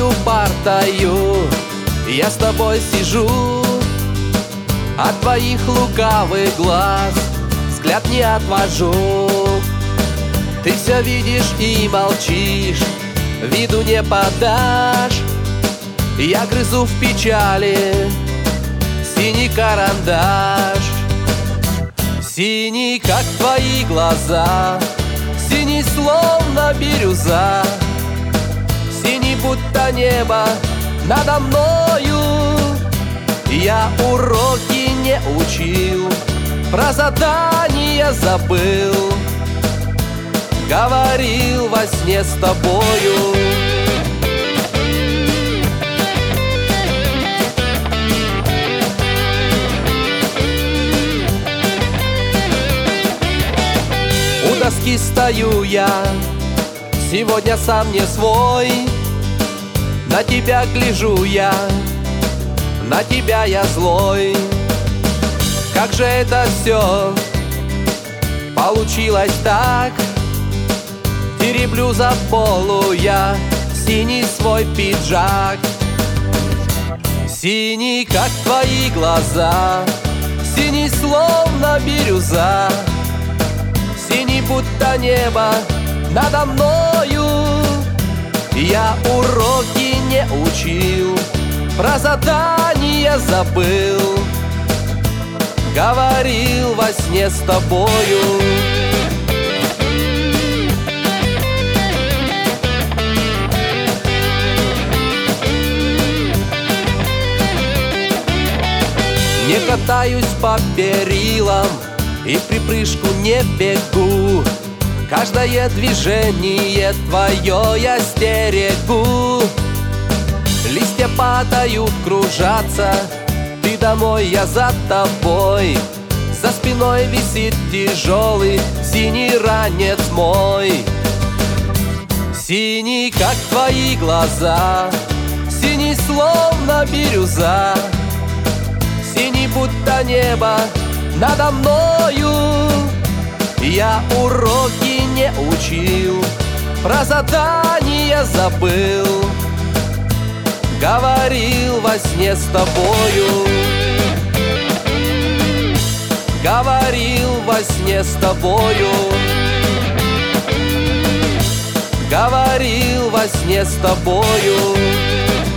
твою партою я с тобой сижу. От твоих лукавых глаз взгляд не отвожу. Ты все видишь и молчишь, виду не подашь. Я грызу в печали синий карандаш. Синий, как твои глаза, синий, словно бирюза, синий, будто небо надо мною. Я уроки не учил, про задания забыл, говорил во сне с тобою. У доски стою я, сегодня сам не свой. На тебя гляжу я, на тебя я злой. Как же это все получилось так? Тереблю за полу я синий свой пиджак. Синий, как твои глаза, синий, словно бирюза, синий, будто небо надо мною. Я уроки не учил, про задания забыл, говорил во сне с тобою. Не катаюсь по перилам и в припрыжку не бегу. Каждое движение твое я стерегу. Листья падают, кружатся, ты домой, я за тобой. За спиной висит тяжелый синий ранец мой. Синий, как твои глаза, синий, словно бирюза, синий, будто небо надо мною. Я уроки не учил, про задания забыл, говорил во сне с тобою. Говорил во сне с тобою. Говорил во сне с тобою.